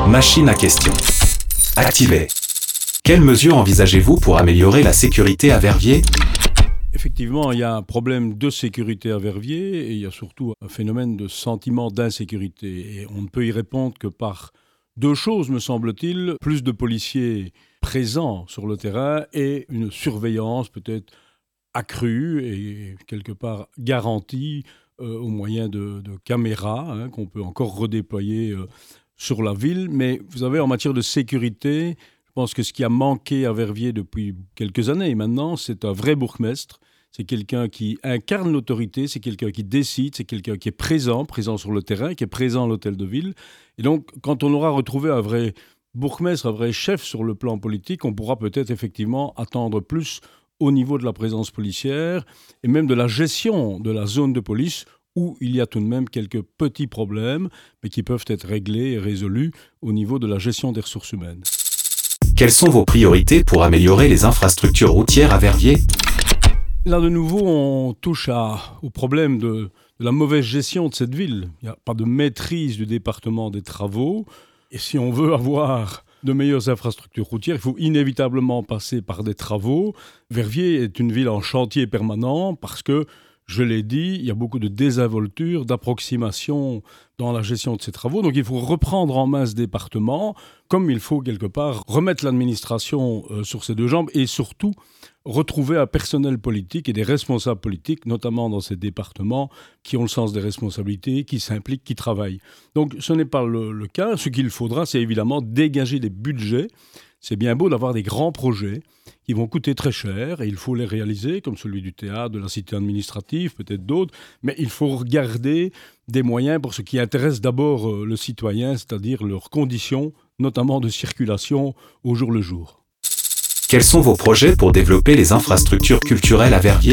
Machine à questions. Activée. Quelles mesures envisagez-vous pour améliorer la sécurité à Verviers ? Effectivement, il y a un problème de sécurité à Verviers et il y a surtout un phénomène de sentiment d'insécurité. Et on ne peut y répondre que par deux choses, me semble-t-il. Plus de policiers présents sur le terrain et une surveillance peut-être accrue et quelque part garantie au moyen de caméras qu'on peut encore redéployer sur la ville. Mais vous savez, en matière de sécurité, je pense que ce qui a manqué à Verviers depuis quelques années maintenant, c'est un vrai bourgmestre. C'est quelqu'un qui incarne l'autorité, c'est quelqu'un qui décide, c'est quelqu'un qui est présent sur le terrain, qui est présent à l'hôtel de ville. Et donc, quand on aura retrouvé un vrai bourgmestre, un vrai chef sur le plan politique, on pourra peut-être effectivement attendre plus au niveau de la présence policière et même de la gestion de la zone de police où il y a tout de même quelques petits problèmes, mais qui peuvent être réglés et résolus au niveau de la gestion des ressources humaines. Quelles sont vos priorités pour améliorer les infrastructures routières à Verviers ? Là, de nouveau, on touche au problème de la mauvaise gestion de cette ville. Il n'y a pas de maîtrise du département des travaux. Et si on veut avoir de meilleures infrastructures routières, il faut inévitablement passer par des travaux. Verviers est une ville en chantier permanent parce que, je l'ai dit, il y a beaucoup de désinvolture, d'approximation dans la gestion de ces travaux. Donc il faut reprendre en main ce département, comme il faut quelque part remettre l'administration sur ses deux jambes et surtout retrouver un personnel politique et des responsables politiques, notamment dans ces départements, qui ont le sens des responsabilités, qui s'impliquent, qui travaillent. Donc ce n'est pas le cas. Ce qu'il faudra, c'est évidemment dégager des budgets. C'est bien beau d'avoir des grands projets qui vont coûter très cher et il faut les réaliser, comme celui du théâtre, de la cité administrative, peut-être d'autres, mais il faut regarder des moyens pour ce qui intéresse d'abord le citoyen, c'est-à-dire leurs conditions, notamment de circulation au jour le jour. Quels sont vos projets pour développer les infrastructures culturelles à Verviers ?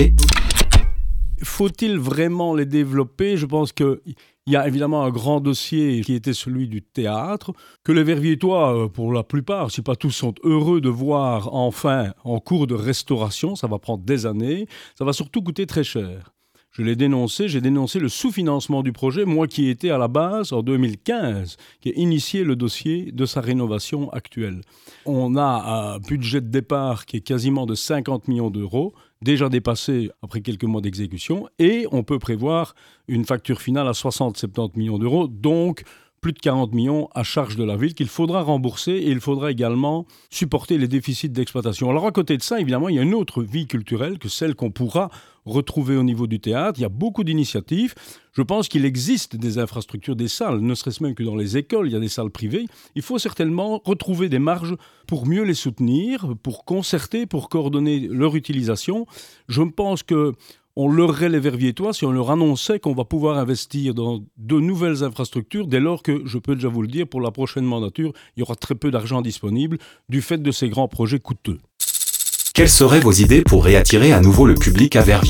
Faut-il vraiment les développer ? Je pense qu'il y a évidemment un grand dossier qui était celui du théâtre, que les Verviétois, pour la plupart, si pas tous, sont heureux de voir enfin en cours de restauration. Ça va prendre des années, ça va surtout coûter très cher. J'ai dénoncé le sous-financement du projet, moi qui étais à la base, en 2015, qui a initié le dossier de sa rénovation actuelle. On a un budget de départ qui est quasiment de 50 millions d'euros, déjà dépassé après quelques mois d'exécution, et on peut prévoir une facture finale à 60-70 millions d'euros, donc plus de 40 millions à charge de la ville qu'il faudra rembourser et il faudra également supporter les déficits d'exploitation. Alors à côté de ça, évidemment, il y a une autre vie culturelle que celle qu'on pourra retrouver au niveau du théâtre. Il y a beaucoup d'initiatives. Je pense qu'il existe des infrastructures, des salles, ne serait-ce même que dans les écoles, il y a des salles privées. Il faut certainement retrouver des marges pour mieux les soutenir, pour concerter, pour coordonner leur utilisation. Je pense que on leurrait les Verviétois si on leur annonçait qu'on va pouvoir investir dans de nouvelles infrastructures dès lors que, je peux déjà vous le dire, pour la prochaine mandature, il y aura très peu d'argent disponible du fait de ces grands projets coûteux. Quelles seraient vos idées pour réattirer à nouveau le public à Verviers ?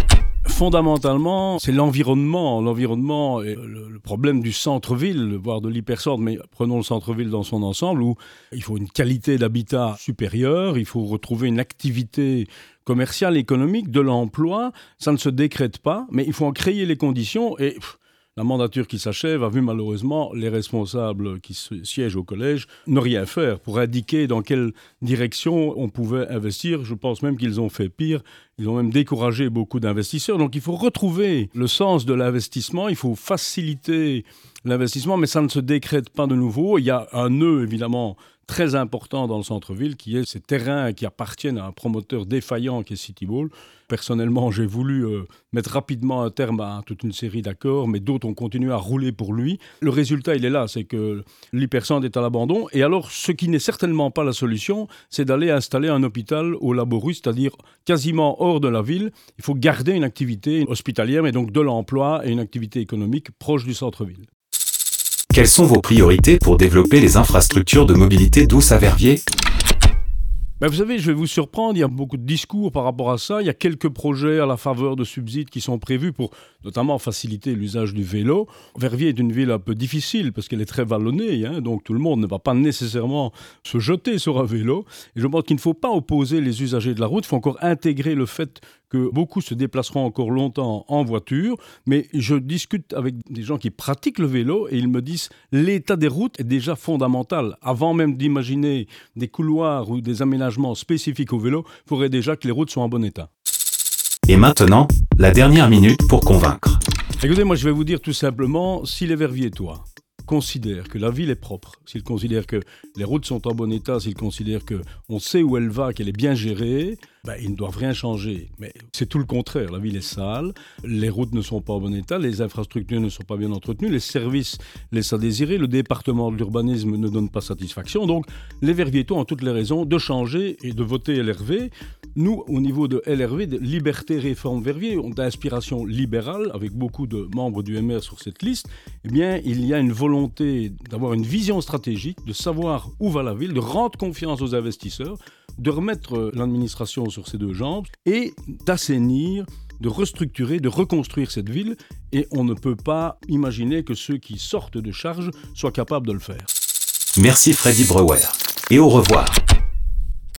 Fondamentalement, c'est l'environnement. L'environnement est le problème du centre-ville, voire de l'hypercentre, mais prenons le centre-ville dans son ensemble, où il faut une qualité d'habitat supérieure, il faut retrouver une activité commerciale, économique, de l'emploi. Ça ne se décrète pas, mais il faut en créer les conditions et... La mandature qui s'achève a vu malheureusement les responsables qui siègent au collège ne rien faire pour indiquer dans quelle direction on pouvait investir. Je pense même qu'ils ont fait pire. Ils ont même découragé beaucoup d'investisseurs. Donc il faut retrouver le sens de l'investissement. Il faut faciliter l'investissement, mais ça ne se décrète pas de nouveau. Il y a un nœud évidemment très important dans le centre-ville qui est ces terrains qui appartiennent à un promoteur défaillant qui est Cityball. Personnellement, j'ai voulu mettre rapidement un terme à toute une série d'accords, mais d'autres ont continué à rouler pour lui. Le résultat, il est là, c'est que l'hypercentre est à l'abandon. Et alors, ce qui n'est certainement pas la solution, c'est d'aller installer un hôpital au Laborus, c'est-à-dire quasiment hors de la ville. Il faut garder une activité hospitalière, mais donc de l'emploi et une activité économique proche du centre-ville. Quelles sont vos priorités pour développer les infrastructures de mobilité douce à Verviers ? Vous savez, je vais vous surprendre, il y a beaucoup de discours par rapport à ça. Il y a quelques projets à la faveur de subsides qui sont prévus pour notamment faciliter l'usage du vélo. Verviers est une ville un peu difficile parce qu'elle est très vallonnée, donc tout le monde ne va pas nécessairement se jeter sur un vélo. Et je pense qu'il ne faut pas opposer les usagers de la route, il faut encore intégrer le fait que beaucoup se déplaceront encore longtemps en voiture, mais je discute avec des gens qui pratiquent le vélo et ils me disent l'état des routes est déjà fondamental. Avant même d'imaginer des couloirs ou des aménagements spécifiques au vélo, il faudrait déjà que les routes soient en bon état. Et maintenant, la dernière minute pour convaincre. Écoutez, moi je vais vous dire tout simplement, si les Verviétois considèrent que la ville est propre, s'ils considèrent que les routes sont en bon état, s'ils considèrent qu'on sait où elle va, qu'elle est bien gérée, ils ne doivent rien changer. Mais c'est tout le contraire, la ville est sale, les routes ne sont pas en bon état, les infrastructures ne sont pas bien entretenues, les services laissent à désirer, le département de l'urbanisme ne donne pas satisfaction. Donc les Verviétois ont toutes les raisons de changer et de voter LRV. Nous, au niveau de LRV, de Liberté Réforme Verviers, d'inspiration libérale, avec beaucoup de membres du MR sur cette liste, eh bien, il y a une volonté d'avoir une vision stratégique, de savoir où va la ville, de rendre confiance aux investisseurs, de remettre l'administration sur ses deux jambes et d'assainir, de restructurer, de reconstruire cette ville. Et on ne peut pas imaginer que ceux qui sortent de charge soient capables de le faire. Merci Freddy Brouwer. Et au revoir.